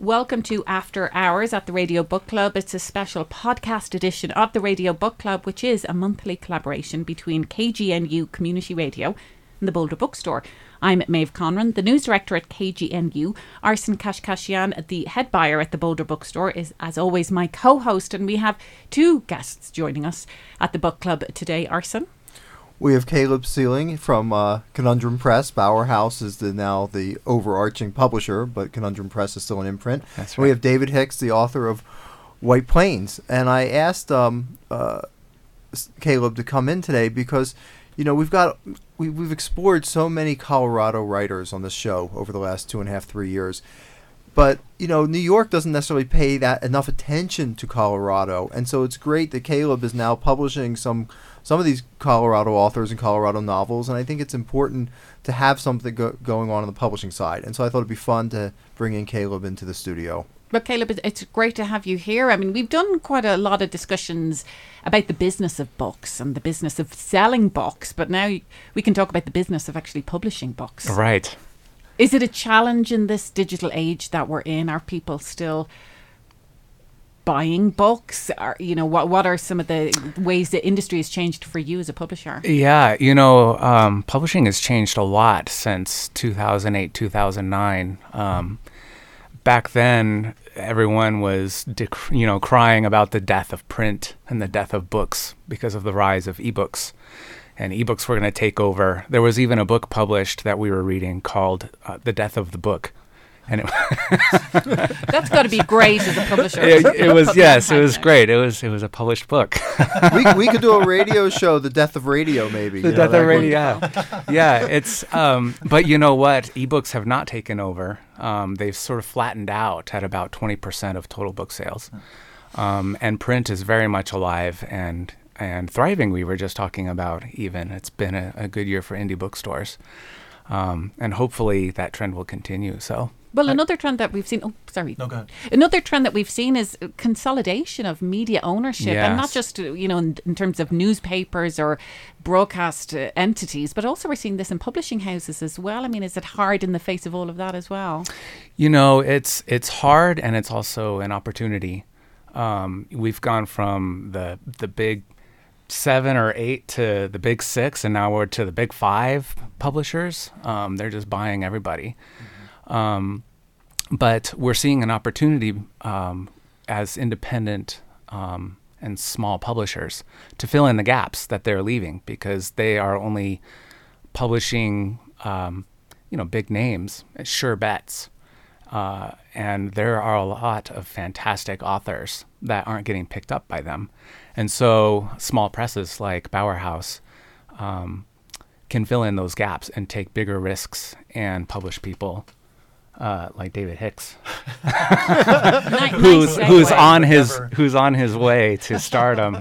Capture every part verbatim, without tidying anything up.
welcome to After Hours at the Radio Book Club. It's a special podcast edition of the Radio Book Club, which is a monthly collaboration between K G N U Community Radio and the Boulder Bookstore. I'm Maeve Conran, the news director at K G N U. Arsen Kashkashian, the head buyer at the Boulder Bookstore, is as always my co-host, and we have two guests joining us at the book club today. Arsen? We have Caleb Sealing from uh, Conundrum Press. Bower House is the, now the overarching publisher, but Conundrum Press is still an imprint. That's right. We have David Hicks, the author of White Plains. And I asked um, uh, Caleb to come in today because, you know, we've got we, we've explored so many Colorado writers on this show over the last two and a half, three years. But, you know, New York doesn't necessarily pay that enough attention to Colorado. And so it's great that Caleb is now publishing some some of these Colorado authors and Colorado novels. And I think it's important to have something go- going on on the publishing side. And so I thought it'd be fun to bring in Caleb into the studio. But Caleb, it's great to have you here. I mean, we've done quite a lot of discussions about the business of books and the business of selling books. But now we can talk about the business of actually publishing books. Right. Is it a challenge in this digital age that we're in? Are people still buying books? Are, you know, what what are some of the ways the industry has changed for you as a publisher? Yeah, you know, um, publishing has changed a lot since two thousand eight, two thousand nine. Um, back then, everyone was, dec- you know, crying about the death of print and the death of books because of the rise of ebooks. And ebooks were going to take over. There was even a book published that we were reading called uh, The Death of the Book. And it That's got to be great as a publisher. It, it was, yes, it was great. It was it was a published book. we we could do a radio show, The Death of Radio, maybe. The you Death know, of that Radio, yeah. Yeah, it's, um, but you know what? Ebooks have not taken over. Um, they've sort of flattened out at about twenty percent of total book sales. Um, and print is very much alive and and thriving. We were just talking about even. It's been a, a good year for indie bookstores. Um, and hopefully that trend will continue, so. Well, another trend that we've seen, oh, sorry. No, go ahead. Another trend that we've seen is consolidation of media ownership, Yes. and not just, uh, you know, in, in terms of newspapers or broadcast uh, entities, but also we're seeing this in publishing houses as well. I mean, is it hard in the face of all of that as well? You know, it's it's hard, and it's also an opportunity. Um, we've gone from the the big seven or eight to the big six, and now we're to the big five publishers. Um, they're just buying everybody. Um, but we're seeing an opportunity um, as independent um, and small publishers to fill in the gaps that they're leaving, because they are only publishing, um, you know, big names, sure bets. Uh, and there are a lot of fantastic authors that aren't getting picked up by them. And so small presses like Bower House um, can fill in those gaps and take bigger risks and publish people Uh, like David Hicks, Nice, who's nice who's segue. on his Never. who's on his way to stardom.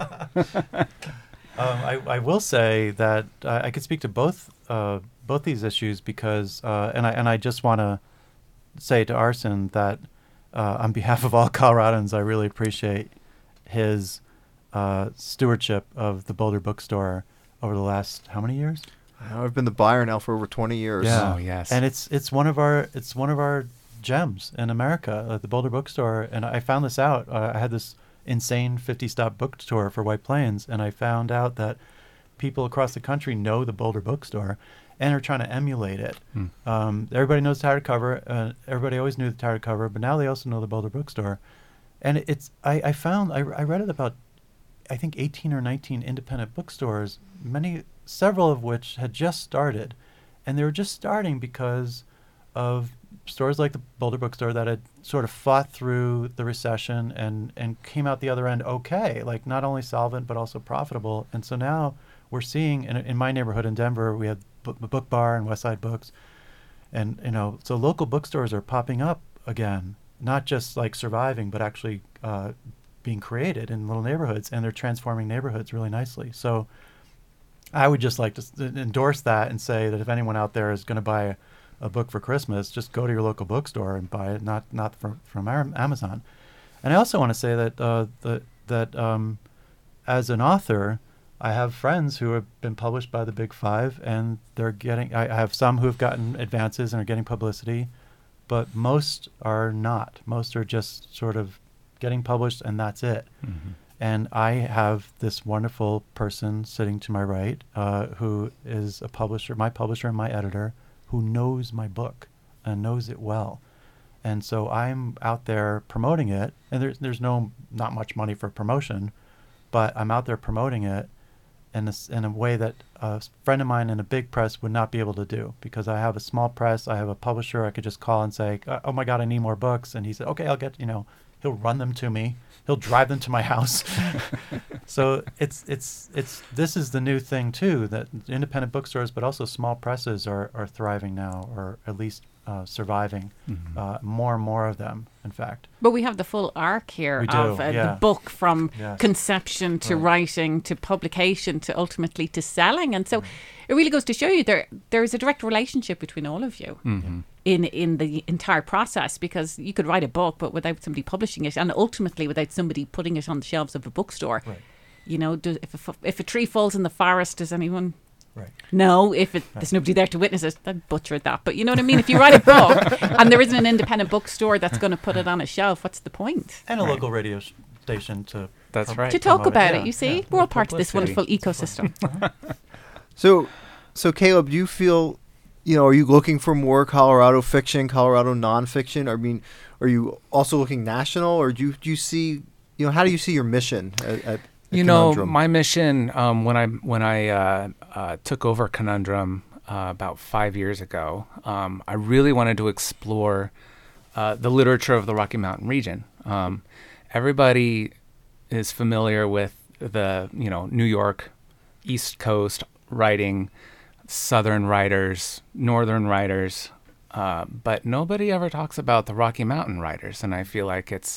Um, I, I will say that uh, I could speak to both uh, both these issues because, uh, and I and I just want to say to Arsen that uh, on behalf of all Coloradans, I really appreciate his uh, stewardship of the Boulder Bookstore over the last how many years? I've been the buyer now for over twenty years. Yeah. Oh, yes. And it's it's one of our it's one of our gems in America, uh, the Boulder Bookstore. And I found this out. Uh, I had this insane fifty stop book tour for White Plains, and I found out that people across the country know the Boulder Bookstore and are trying to emulate it. Hmm. Um, everybody knows the hardcover. Uh, everybody always knew the hardcover, but now they also know the Boulder Bookstore. And it's I, I found I, I read it about I think eighteen or nineteen independent bookstores, many several of which had just started, and they were just starting because of stores like the Boulder Bookstore that had sort of fought through the recession and, and came out the other end okay, like not only solvent but also profitable. And so now we're seeing in, in my neighborhood in Denver, we had B- Book Bar and Westside Books, and you know, so local bookstores are popping up again, not just like surviving, but actually uh, being created in little neighborhoods, and they're transforming neighborhoods really nicely. So I would just like to s- endorse that and say that if anyone out there is going to buy a, a book for Christmas, just go to your local bookstore and buy it, not not from from Ar- Amazon. And I also want to say that uh, the, that um, as an author, I have friends who have been published by the Big Five, and they're getting. I, I have some who have gotten advances and are getting publicity, but most are not. Most are just sort of getting published, and that's it. Mm-hmm. And I have this wonderful person sitting to my right uh, who is a publisher, my publisher and my editor, who knows my book and knows it well. And so I'm out there promoting it, and there's there's no not much money for promotion, but I'm out there promoting it in a, in a way that a friend of mine in a big press would not be able to do, because I have a small press, I have a publisher, I could just call and say, oh my God, I need more books. And he said, okay, I'll get, you know, he'll run them to me. He'll drive them to my house. So it's it's it's this is the new thing too, that independent bookstores, but also small presses are, are thriving now, or at least uh, surviving. Mm-hmm. Uh, more and more of them, in fact. But we have the full arc here We do, of uh, yeah. the book, from Yes. conception to Right. writing to publication to ultimately to selling. And so Mm. it really goes to show you there there is a direct relationship between all of you Mm-hmm. in in the entire process, because you could write a book but without somebody publishing it, and ultimately without somebody putting it on the shelves of a bookstore. Right. You know, do, if, a, f- if a tree falls in the forest, does anyone... Right. No, if it, there's nobody there to witness it, I'd butcher that. But you know what I mean? If you write a book and there isn't an independent bookstore that's going to put it on a shelf, what's the point? And a Right. local radio sh- station to That's prom- right. To talk promote it. about Yeah, it, you see? yeah. We're all part of this Publicity. wonderful ecosystem. So, so Caleb, do you feel, you know, are you looking for more Colorado fiction, Colorado nonfiction? I mean, are you also looking national, or do you do you see, you know, how do you see your mission at, at You know, Conundrum? my mission um, when I when I uh, uh, took over Conundrum uh, about five years ago, um, I really wanted to explore uh, the literature of the Rocky Mountain region. Um, everybody is familiar with the you know New York, East Coast writing, Southern writers, Northern writers, uh, but nobody ever talks about the Rocky Mountain writers, and I feel like it's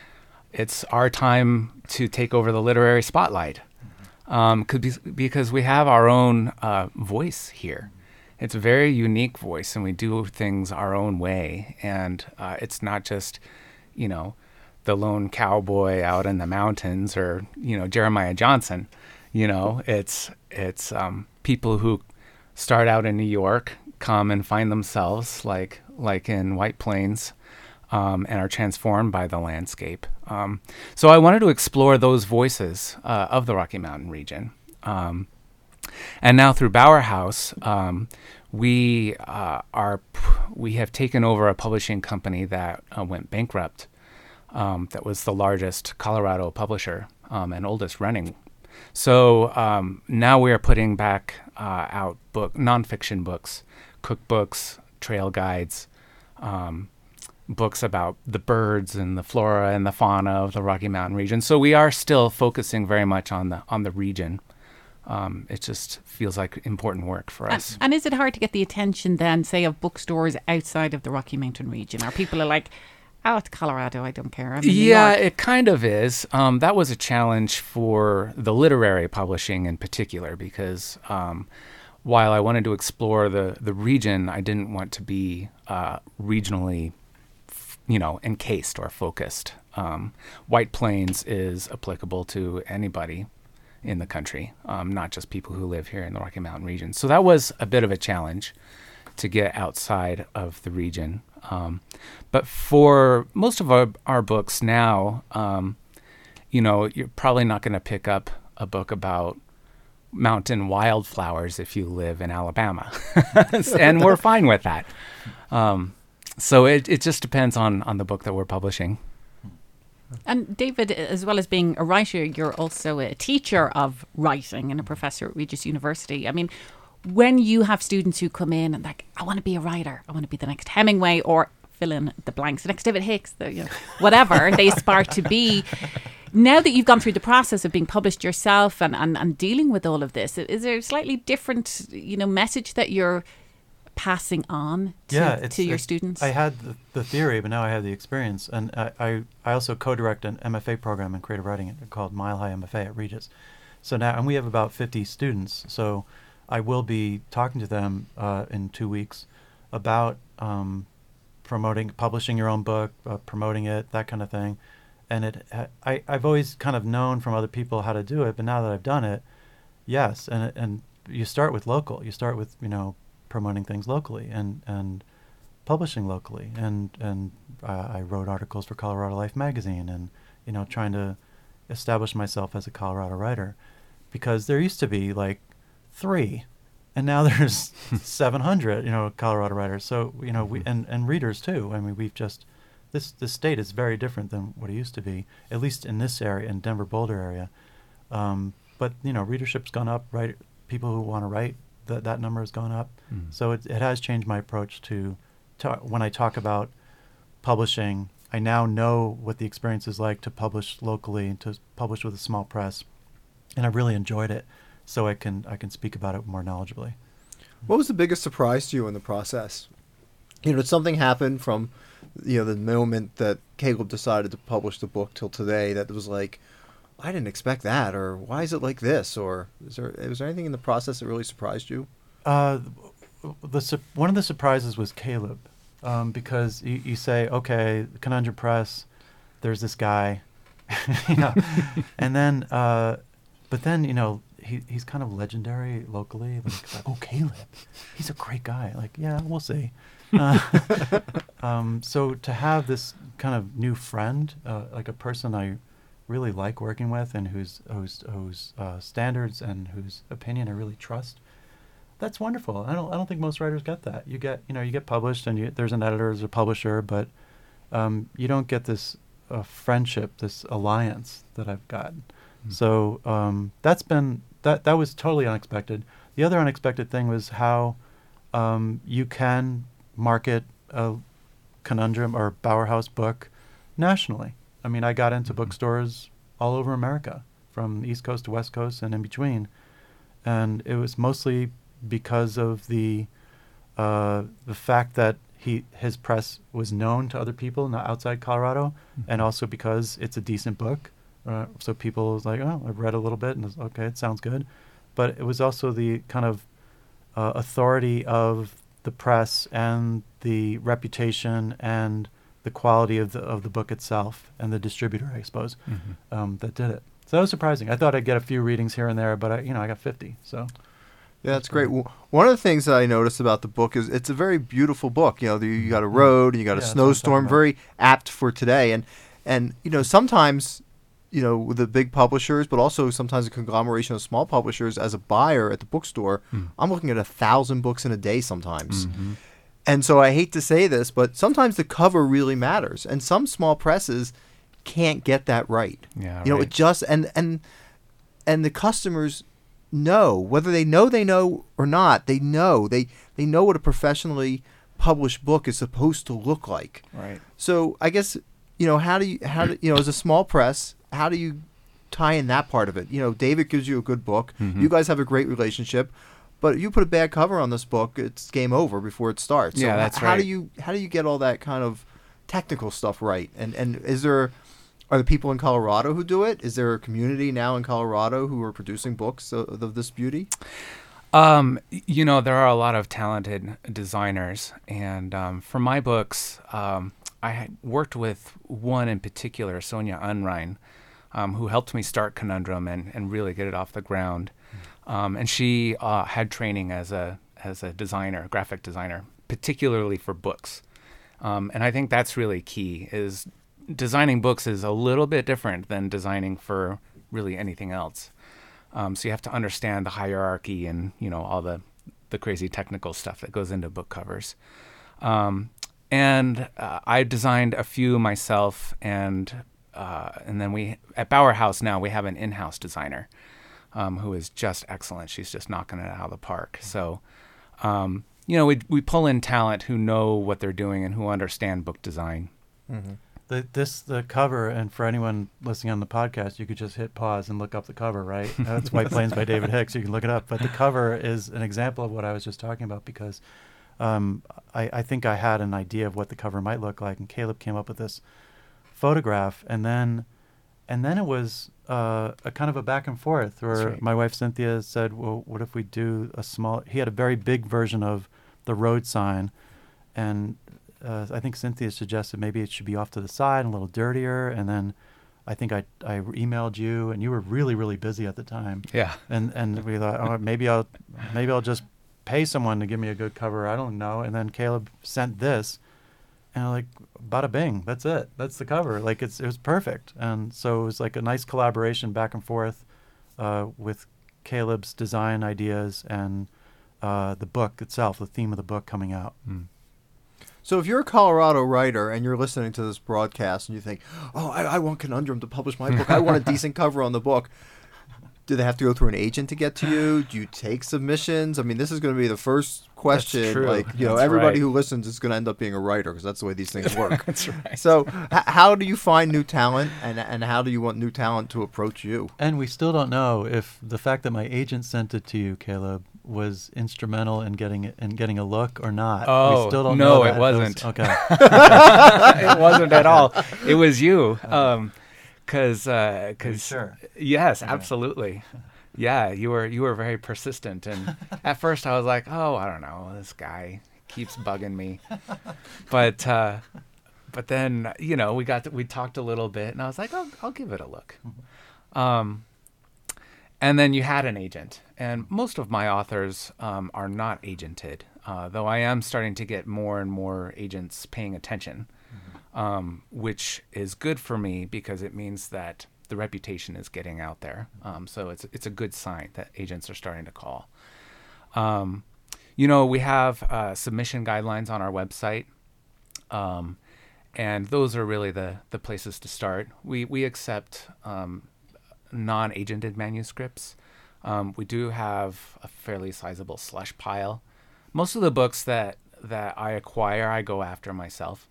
it's our time to take over the literary spotlight, um, could be, because we have our own uh, voice here. It's a very unique voice, and we do things our own way. And uh, it's not just, you know, the lone cowboy out in the mountains, or you know Jeremiah Johnson. You know, it's it's um, people who start out in New York, come and find themselves like like in White Plains. Um, and are transformed by the landscape. Um, so I wanted to explore those voices uh, of the Rocky Mountain region. Um, and now through Bauer House, um, we uh, are p- we have taken over a publishing company that uh, went bankrupt. Um, that was the largest Colorado publisher um, and oldest running. So um, now we are putting back uh, out book nonfiction books, cookbooks, trail guides. Um, books about the birds and the flora and the fauna of the Rocky Mountain region. So we are still focusing very much on the on the region. Um, it just feels like important work for and, us. and is it hard to get the attention then, say, of bookstores outside of the Rocky Mountain region? Or people are like, oh, it's Colorado, I don't care. I'm in New Yeah, York. it kind of is. Um, that was a challenge for the literary publishing in particular, because um, while I wanted to explore the, the region, I didn't want to be uh, regionally you know, encased or focused. Um, White Plains is applicable to anybody in the country, um, not just people who live here in the Rocky Mountain region. So that was a bit of a challenge to get outside of the region. Um, but for most of our, our books now, um, you know, you're probably not going to pick up a book about mountain wildflowers if you live in Alabama. And we're fine with that. Um, So it, it just depends on, on the book that we're publishing. And David, as well as being a writer, you're also a teacher of writing and a professor at Regis University. I mean, when you have students who come in and like, I want to be a writer, I want to be the next Hemingway, or fill in the blanks, the next David Hicks, the, you know, whatever they aspire to be. Now that you've gone through the process of being published yourself and, and, and dealing with all of this, is there a slightly different, you know, message that you're passing on to, yeah, it's, to your it's- students? I had the, the theory, but now I have the experience. And I, I, I also co-direct an M F A program in creative writing called Mile High M F A at Regis. So now, and we have about fifty students. So I will be talking to them uh, in two weeks about um, promoting, publishing your own book, uh, promoting it, that kind of thing. And it, ha- I, I've always kind of known from other people how to do it, but now that I've done it, yes. And it, and you start with local. You start with, you know, promoting things locally and and publishing locally, and and uh, I wrote articles for Colorado Life magazine, and you know, trying to establish myself as a Colorado writer, because there used to be like three, and now there's seven hundred, you know, Colorado writers. So you know, we and and readers too. I mean, we've just this this state is very different than what it used to be, at least in this area, in Denver Boulder area. Um, but you know, readership's gone up. Right, people who want to write, that that number has gone up. Mm. So it it has changed my approach to, to when I talk about publishing. I now know what the experience is like to publish locally and to publish with a small press, and I really enjoyed it. So I can I can speak about it more knowledgeably. What was the biggest surprise to you in the process? You know, did something happen from, you know, the moment that Caleb decided to publish the book till today that was like, I didn't expect that, or why is it like this, or is there was there anything in the process that really surprised you? Uh, the su- one of the surprises was Caleb, um, because you, you say, okay, Conundrum Press, there's this guy, you know, and then, uh, but then you know. He he's kind of legendary locally. Like, like, oh, Caleb, he's a great guy. Like, yeah, we'll see. Uh, um, so to have this kind of new friend, uh, like a person I really like working with, and whose whose whose uh, standards and whose opinion I really trust, that's wonderful. I don't I don't think most writers get that. You get you know you get published, and you, there's an editor, there's a publisher, but um, you don't get this uh, friendship, this alliance that I've gotten. Mm-hmm. So um, that's been. That that was totally unexpected. The other unexpected thing was how um, you can market a Conundrum or Bauerhaus book nationally. I mean, I got into mm-hmm. bookstores all over America, from the East Coast to West Coast and in between, and it was mostly because of the uh, the fact that he his press was known to other people not outside Colorado, mm-hmm. and also because it's a decent book. Uh, so people was like, oh, I've read a little bit, and it's, okay, it sounds good. But it was also the kind of uh, authority of the press and the reputation and the quality of the of the book itself and the distributor, I suppose, mm-hmm. um, that did it. So that was surprising. I thought I'd get a few readings here and there, but I, you know, I got fifty. So yeah, that's great. Well, one of the things that I noticed about the book is it's a very beautiful book. You know, the, you got a road and you got yeah, a snowstorm, very apt for today. And and you know, sometimes. You know, with the big publishers, but also sometimes a conglomeration of small publishers. As a buyer at the bookstore, mm. I'm looking at a thousand books in a day sometimes. Mm-hmm. And so I hate to say this, but sometimes the cover really matters. And some small presses can't get that right. Yeah, you know, right. it just, and, and, and the customers know, whether they know they know or not, they know. They, they know what a professionally published book is supposed to look like. Right. So I guess, you know, how do you, how do, you know, as a small press, how do you tie in that part of it? You know, David gives you a good book. Mm-hmm. You guys have a great relationship, but you put a bad cover on this book, it's game over before it starts. So yeah, that's h- right. How do you how do you get all that kind of technical stuff right? And and is there are there people in Colorado who do it? Is there a community now in Colorado who are producing books of, of this beauty? Um, you know, there are a lot of talented designers, and um, for my books, um, I had worked with one in particular, Sonia Unrein. Um, who helped me start Conundrum and, and really get it off the ground. Um, and she uh, had training as a as a designer, graphic designer, particularly for books. Um, and I think that's really key, is designing books is a little bit different than designing for really anything else. Um, so you have to understand the hierarchy and, you know, all the, the crazy technical stuff that goes into book covers. Um, and uh, I designed a few myself, and Uh, and then we, at Bauerhaus now, we have an in-house designer um, who is just excellent. She's just knocking it out of the park. So, um, you know, we we pull in talent who know what they're doing and who understand book design. Mm-hmm. The, this, the cover, and for anyone listening on the podcast, you could just hit pause and look up the cover, right? That's White Plains by David Hicks. You can look it up. But the cover is an example of what I was just talking about, because um, I, I think I had an idea of what the cover might look like, and Caleb came up with this photograph, and then and then it was uh, a kind of a back and forth where right. my wife Cynthia said, well, what if we do a small, he had a very big version of the road sign, and uh, I think Cynthia suggested maybe it should be off to the side, a little dirtier, and then I think I I emailed you, and you were really, really busy at the time. Yeah. And and we thought, oh, maybe I'll maybe I'll just pay someone to give me a good cover. I don't know. And then Caleb sent this, and I'm like, bada bing, that's it. That's the cover. Like it's it was perfect. And so it was like a nice collaboration back and forth uh, with Caleb's design ideas and uh, the book itself, the theme of the book coming out. Mm. So if you're a Colorado writer and you're listening to this broadcast and you think, oh, I, I want Conundrum to publish my book. I want a decent cover on the book. Do they have to go through an agent to get to you? Do you take submissions? I mean, this is going to be the first question. That's true. Like, you know, That's everybody right. who listens is going to end up being a writer because that's the way these things work. That's right. So h- how do you find new talent, and and how do you want new talent to approach you? And we still don't know if the fact that my agent sent it to you, Caleb, was instrumental in getting it in getting a look or not. Oh, we still don't no, know it that. wasn't. was- okay. It wasn't at all. It was you. Um, cause, uh, cause sure? yes, Okay. absolutely. Yeah, you were you were very persistent, and at first I was like, oh, I don't know, this guy keeps bugging me, but uh, but then you know we got to, we talked a little bit, and I was like, oh, I'll give it a look. Um, and then you had an agent, and most of my authors um, are not agented, uh, though I am starting to get more and more agents paying attention, um, which is good for me because it means that the reputation is getting out there. Um, so it's it's a good sign that agents are starting to call. Um, you know, we have uh, submission guidelines on our website, um, and those are really the, the places to start. We we accept um, non-agented manuscripts. Um, we do have a fairly sizable slush pile. Most of the books that, that I acquire, I go after myself.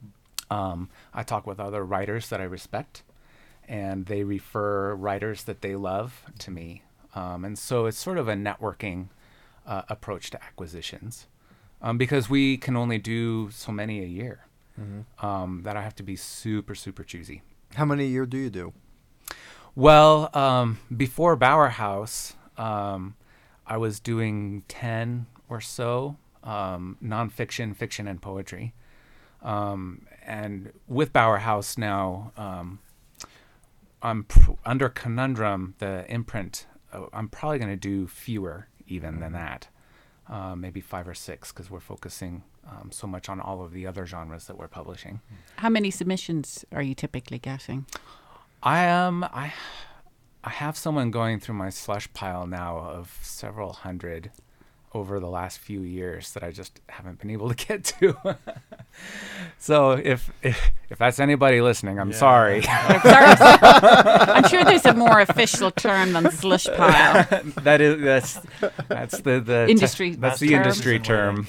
Um, I talk with other writers that I respect, and they refer writers that they love to me. Um, and so it's sort of a networking uh, approach to acquisitions, um, because we can only do so many a year, mm-hmm. um, that I have to be super, super choosy. How many a year do you do? Well, um, before Bower House, um, I was doing ten or so, um, nonfiction, fiction, and poetry. Um, and with Bower House now, um, I'm pr- under Conundrum, the imprint. Uh, I'm probably going to do fewer even than that, uh, maybe five or six, because we're focusing um, so much on all of the other genres that we're publishing. How many submissions are you typically getting? I am. Um, I I have someone going through my slush pile now of several hundred over the last few years that I just haven't been able to get to. So if, if if that's anybody listening, I'm Yeah. sorry. I'm sure there's a more official term than slush pile. that is that's that's the the Industry te- that's the term. industry term.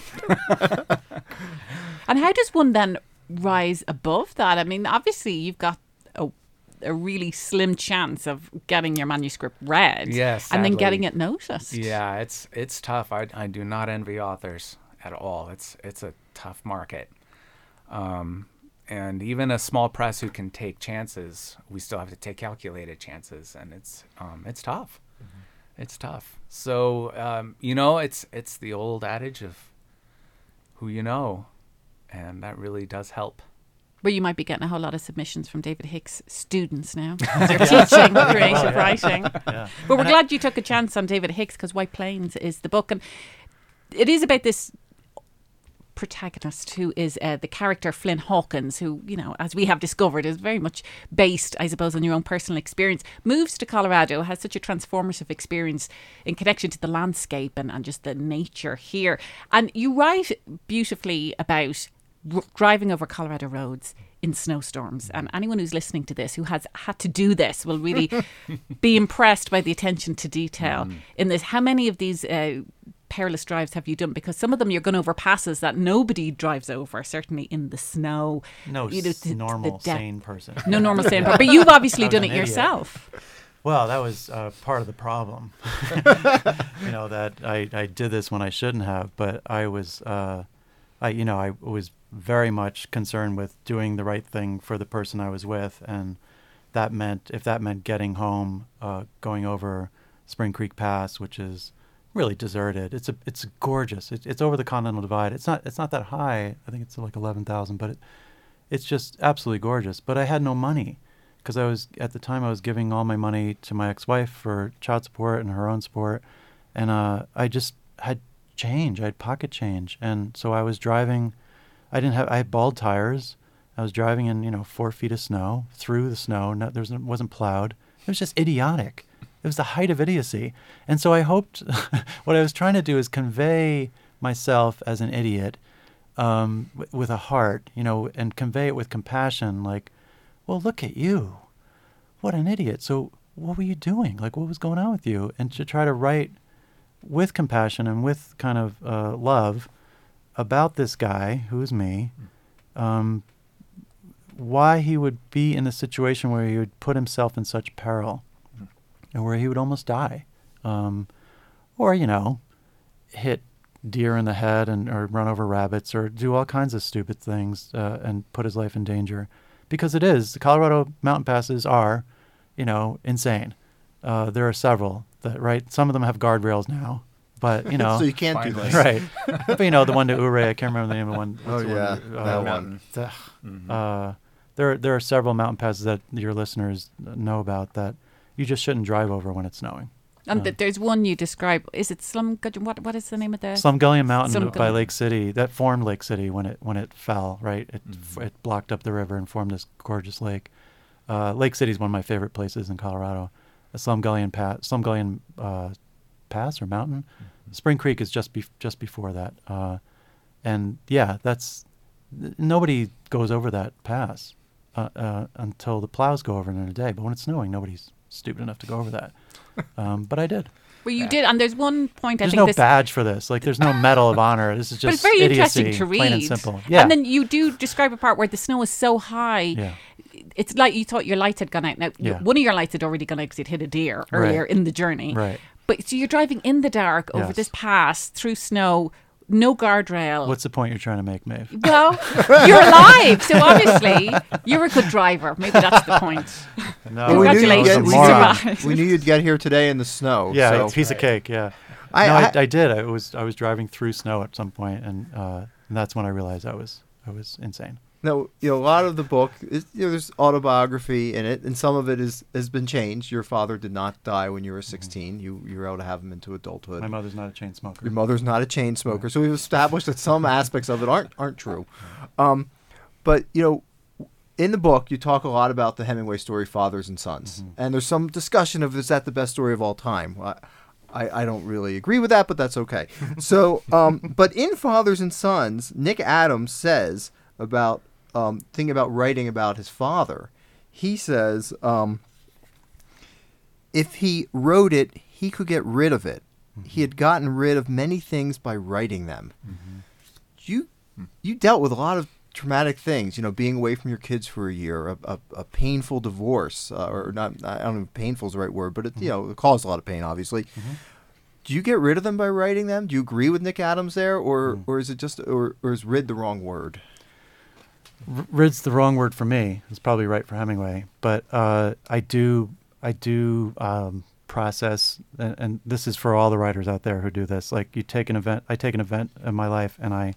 And how does one then rise above that? I mean, obviously you've got a, a really slim chance of getting your manuscript read, Yes, and then sadly. getting it noticed. Yeah, it's it's tough. I I do not envy authors at all. It's it's a tough market. Um, and even a small press who can take chances, we still have to take calculated chances, and it's um, it's tough. Mm-hmm. It's tough. So um, you know, it's it's the old adage of who you know, and that really does help. Well, you might be getting a whole lot of submissions from David Hicks students now. They're teaching creative writing. Yeah. But we're And I- glad you took a chance on David Hicks, because White Plains is the book. And it is about this protagonist who is uh, the character Flynn Hawkins, who, you know, as we have discovered, is very much based, I suppose, on your own personal experience. Moves to Colorado, has such a transformative experience in connection to the landscape and, and just the nature here. And you write beautifully about r- driving over Colorado roads in snowstorms, and anyone who's listening to this who has had to do this will really be impressed by the attention to detail mm. in this. How many of these uh, perilous drives have you done? Because some of them you're going over passes that nobody drives over, certainly in the snow. No You know, s- the- normal, the de- sane person. No normal sane person. But you've obviously I was done an it idiot. yourself. Well, that was uh, part of the problem. You know, that I, I did this when I shouldn't have, but I was, uh, I you know, I was very much concerned with doing the right thing for the person I was with, and that meant, if that meant getting home, uh, going over Spring Creek Pass, which is really deserted. It's a it's gorgeous. It's it's over the Continental Divide. It's not it's not that high. I think it's like eleven thousand, but it, it's just absolutely gorgeous. But I had no money, because I was, at the time, I was giving all my money to my ex-wife for child support and her own support, and uh, I just had change. I had pocket change, and so I was driving. I didn't have. I had bald tires. I was driving in, you know, four feet of snow through the snow. No, there was, wasn't plowed. It was just idiotic. It was the height of idiocy. And so I hoped. What I was trying to do is convey myself as an idiot, um, w- with a heart, you know, and convey it with compassion. Like, well, look at you. What an idiot. So what were you doing? Like, what was going on with you? And to try to write with compassion and with kind of uh, love about this guy, who is me, um, why he would be in a situation where he would put himself in such peril and where he would almost die. Um, or, you know, hit deer in the head and or run over rabbits or do all kinds of stupid things uh, and put his life in danger. Because it is, the Colorado mountain passes are, you know, insane. Uh, there are several that, right? Some of them have guardrails now, but you know, so you can't do Finally. this. right? But you know, the one to Ouray, I can't remember the name of the one. Oh what's the yeah, one? Uh, that Mountain. one. the- Mhm. uh, there, there are several mountain passes that your listeners know about that you just shouldn't drive over when it's snowing. And Uh, th- there's one you describe. Is it Slum? What what is the name of the? Slumgullion Mountain by Slumgullion. Lake City, that formed Lake City when it when it fell, right? It f- Mhm. it blocked up the river and formed this gorgeous lake. Uh, Lake City is one of my favorite places in Colorado. The Slumgullion Pass, Slumgullion uh, Pass or Mountain. Spring Creek is just be- just before that, uh, and yeah, that's th- nobody goes over that pass uh, uh, until the plows go over it in a day. But when it's snowing, nobody's stupid enough to go over that. Um, but I did. Well, you Yeah. did, and there's one point I There's think no this. badge for this. Like, there's no medal of honor. This is But just it's very idiocy, interesting to read. plain and simple. Yeah. And then you do describe a part where the snow is so high. yeah. It's like you thought your lights had gone out. Now, Yeah. one of your lights had already gone out because you'd hit a deer earlier Right. in the journey. Right. But so you're driving in the dark over Yes. this pass through snow, no guardrail. What's the point you're trying to make, Maeve? Well, you're alive, so obviously you're a good driver. Maybe that's the point. No, Well, we knew you'd Congratulations, get, I was we, a moron. survived. knew, we knew you'd get here today in the snow. Yeah, so. it's a piece of cake. Yeah. I, no, I, I, I did. I was I was driving through snow at some point, and, uh, and that's when I realized I was I was insane. No, you know, a lot of the book is, you know, there's autobiography in it, and some of it is has been changed. Your father did not die when you were sixteen. You you were able to have him into adulthood. My mother's not a chain smoker. Your mother's not a chain smoker, so we've established that some aspects of it aren't aren't true. Um, but you know, in the book, you talk a lot about the Hemingway story, Fathers and Sons, Mhm. and there's some discussion of is that the best story of all time. I, I, I don't really agree with that, but that's okay. So, um, but in Fathers and Sons, Nick Adams says about um, thinking about writing about his father. He says um, if he wrote it, he could get rid of it. He had gotten rid of many things by writing them. Mhm. You you dealt with a lot of traumatic things, you know, being away from your kids for a year, a, a, a painful divorce, uh, or not, I don't know if painful is the right word, but it, you know, it caused a lot of pain, obviously. Mhm. Do you get rid of them by writing them? Do you agree with Nick Adams there, or, Mm. or is it just, or, or is rid the wrong word? R- Rid's the wrong word for me. It's probably right for Hemingway, but uh, I do I do um, process, and, and this is for all the writers out there who do this. Like, you take an event, I take an event in my life, and I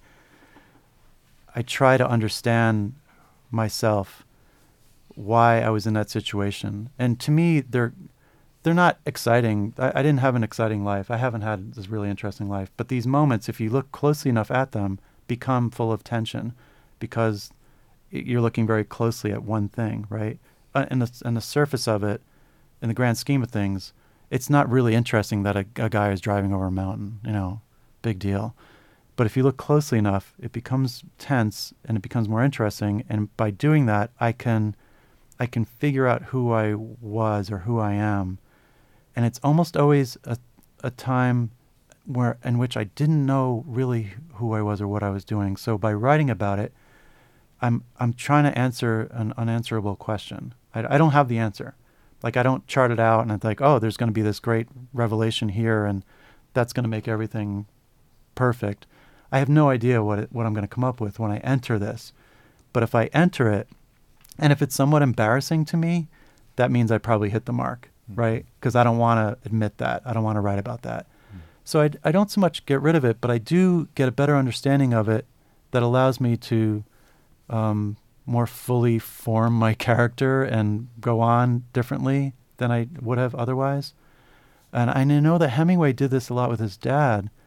I try to understand myself, why I was in that situation, and to me, they're they're not exciting. I, I didn't have an exciting life. I haven't had this really interesting life, but these moments, if you look closely enough at them, become full of tension, because you're looking very closely at one thing, right? Uh, and the and the surface of it, in the grand scheme of things, it's not really interesting that a, a guy is driving over a mountain, you know, big deal. But if you look closely enough, it becomes tense and it becomes more interesting. And by doing that, I can, I can figure out who I was or who I am. And it's almost always a, a time where in which I didn't know really who I was or what I was doing. So by writing about it, I'm I'm trying to answer an unanswerable question. I, I don't have the answer. Like, I don't chart it out and it's like, oh, there's going to be this great revelation here and that's going to make everything perfect. I have no idea what it, what I'm going to come up with when I enter this. But if I enter it, and if it's somewhat embarrassing to me, that means I probably hit the mark, Mm-hmm. right? Because I don't want to admit that. I don't want to write about that. Mm-hmm. So I, I don't so much get rid of it, but I do get a better understanding of it that allows me to um, more fully form my character and go on differently than I would have otherwise. And I know that Hemingway did this a lot with his dad.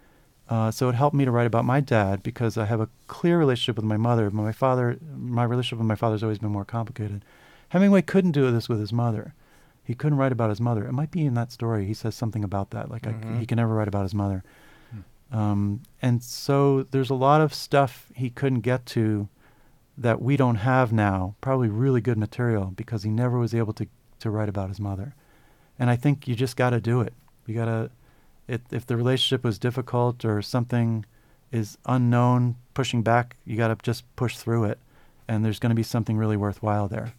Uh, so it helped me to write about my dad because I have a clear relationship with my mother. My father, my relationship with my father has always been more complicated. Hemingway couldn't do this with his mother. He couldn't write about his mother. It might be in that story. He says something about that. Like Mhm. I, he can never write about his mother. Um, and so there's a lot of stuff he couldn't get to that we don't have now, probably really good material, because he never was able to, to write about his mother. And I think you just got to do it. You got to, it, if the relationship was difficult or something is unknown, pushing back, you got to just push through it. And there's going to be something really worthwhile there.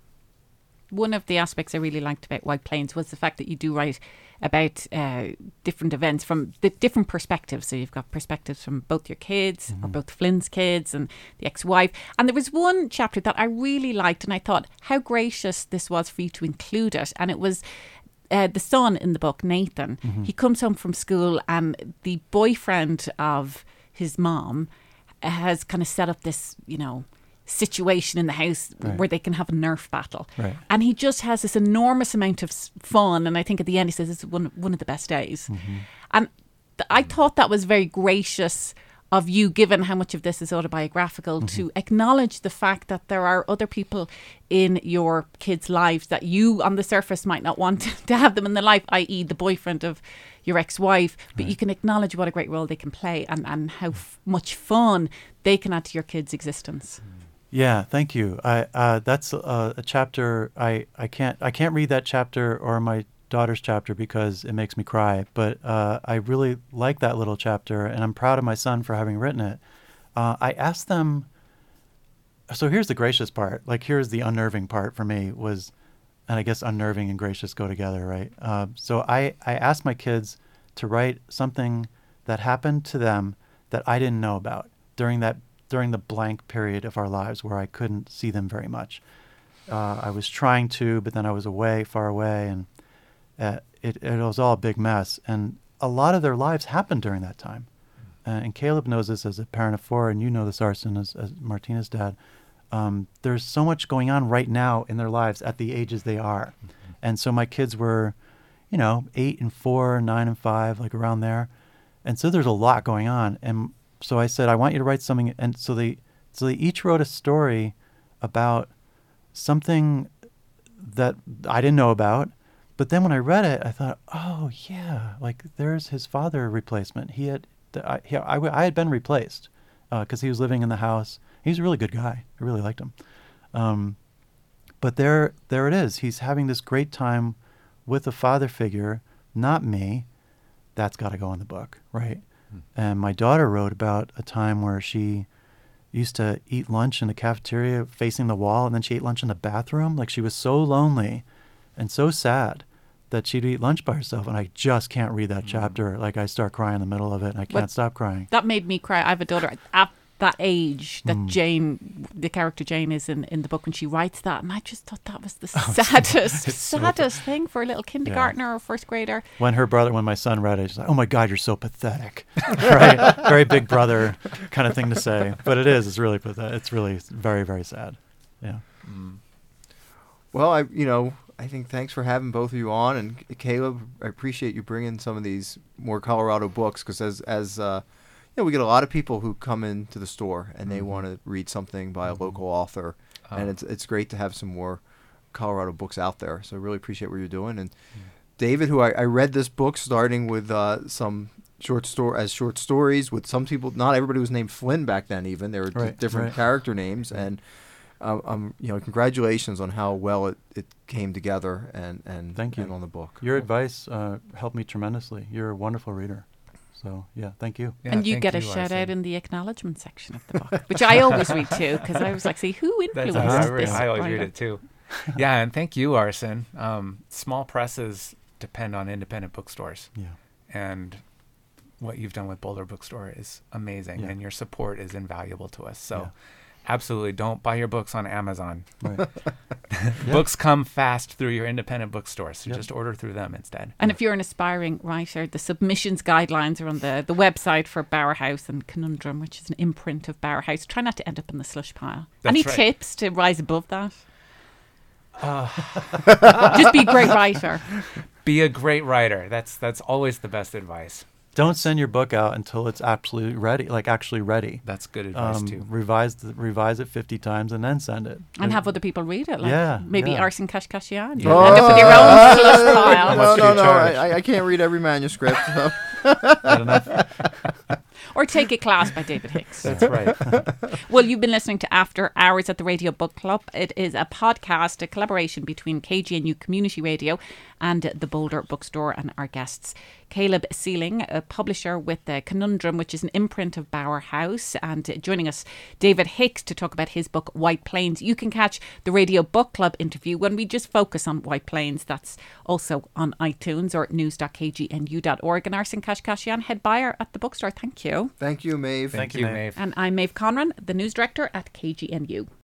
One of the aspects I really liked about White Plains was the fact that you do write about uh, different events from the different perspectives. So you've got perspectives from both your kids, Mm-hmm. or both Flynn's kids and the ex-wife. And there was one chapter that I really liked, and I thought how gracious this was for you to include it. And it was uh, the son in the book, Nathan. Mm-hmm. He comes home from school, and the boyfriend of his mom has kind of set up this, you know, situation in the house Right. where they can have a Nerf battle. Right. And he just has this enormous amount of s- fun. And I think at the end he says it's one, one of the best days. Mm-hmm. And th- I thought that was very gracious of you, given how much of this is autobiographical, Mm-hmm. to acknowledge the fact that there are other people in your kids' lives that you on the surface might not want to have them in the life, that is the boyfriend of your ex-wife, but Right. you can acknowledge what a great role they can play, and, and how f- much fun they can add to your kids' existence. Yeah, thank you. I uh, that's uh, a chapter I, I can't I can't read that chapter or my daughter's chapter because it makes me cry. But uh, I really like that little chapter, and I'm proud of my son for having written it. Uh, I asked them. So here's the gracious part. Like here's the unnerving part for me was, and I guess unnerving and gracious go together, right? Uh, so I I asked my kids to write something that happened to them that I didn't know about during that. during the blank period of our lives where I couldn't see them very much. Uh, I was trying to, but then I was away, far away, and uh, it, it was all a big mess. And a lot of their lives happened during that time. Uh, and Caleb knows this as a parent of four, and you know this, Arson, as, as Martina's dad. Um, there's so much going on right now in their lives at the ages they are. Mm-hmm. And so my kids were, you know, eight and four, nine and five, like around there. And so there's a lot going on. And so I said, I want you to write something. And so they, so they each wrote a story about something that I didn't know about. But then when I read it, I thought, oh yeah, like there's his father replacement. He had, I, he, I, I had been replaced because uh, he was living in the house. He's a really good guy. I really liked him. Um, but there, there it is. He's having this great time with a father figure, not me. That's got to go in the book, right? And my daughter wrote about a time where she used to eat lunch in the cafeteria facing the wall, and then she ate lunch in the bathroom. Like she was so lonely and so sad that she'd eat lunch by herself. And I just can't read that mm. chapter. Like I start crying in the middle of it, and I can't but stop crying. That made me cry. I have a daughter at that age that mm. Jane, the character Jane, is in, in the book when she writes that. And I just thought that was the oh, saddest, saddest so thing for a little kindergartner yeah. or first grader. When her brother, when my son read it, he's like, oh my God, you're so pathetic. Right? Very big brother kind of thing to say. But it is, it's really pathetic. It's really very, very sad. Yeah. Mm. Well, I, you know, I think thanks for having both of you on. And Caleb, I appreciate you bringing some of these more Colorado books because as, as, uh, you know, we get a lot of people who come into the store and they mm-hmm. want to read something by mm-hmm. a local author, oh. and it's it's great to have some more Colorado books out there. So I really appreciate what you're doing. And mm-hmm. David, who I, I read this book starting with uh, some short story as short stories with some people. Not everybody was named Flynn back then. Even there were right, d- different right. character names, and um, um, you know, congratulations on how well it, it came together and and thank you and on the book. Your advice uh, helped me tremendously. You're a wonderful reader. So, yeah, thank you. Yeah, and you get you, a shout Arson. out in the acknowledgement section of the book, which I always read too, because I was like, see, who influenced That's this? I always writer? read it too. Yeah, and thank you, Arson. Um, small presses depend on independent bookstores. Yeah. And what you've done with Boulder Bookstore is amazing, yeah. and your support is invaluable to us. So yeah. absolutely don't buy your books on Amazon. Right. Books come fast through your independent bookstore, so yep. just order through them instead. And if you're an aspiring writer, the submissions guidelines are on the, the website for Bowerhouse and Conundrum, which is an imprint of Bowerhouse. Try not to end up in the slush pile. That's Any right. tips to rise above that? Uh, Just be a great writer. Be a great writer. That's that's always the best advice. don't send your book out until it's absolutely ready, like actually ready. That's good advice Um, too. Revise the, revise it fifty times and then send it. And have other people read it. Like Yeah, maybe yeah. Arsene Kashkashian. Yeah. You'll end up with your own slush no, pile. no, Much do no, you no. charge? I, I can't read every manuscript. So. Not enough. Or Take a Class by David Hicks. That's right. Well, you've been listening to After Hours at the Radio Book Club. It is a podcast, a collaboration between K G N U Community Radio and the Boulder Bookstore and our guests. Caleb Sealing, a publisher with the Conundrum, which is an imprint of Bauer House, and joining us, David Hicks, to talk about his book, White Plains. You can catch the Radio Book Club interview when we just focus on White Plains. That's also on iTunes or news dot k g n u dot org. And Arsene Kashkashian, head buyer at the bookstore. Thank you. Thank you, Maeve. Thank Thank you, you, Maeve. Maeve. And I'm Maeve Conran, the news director at K G N U.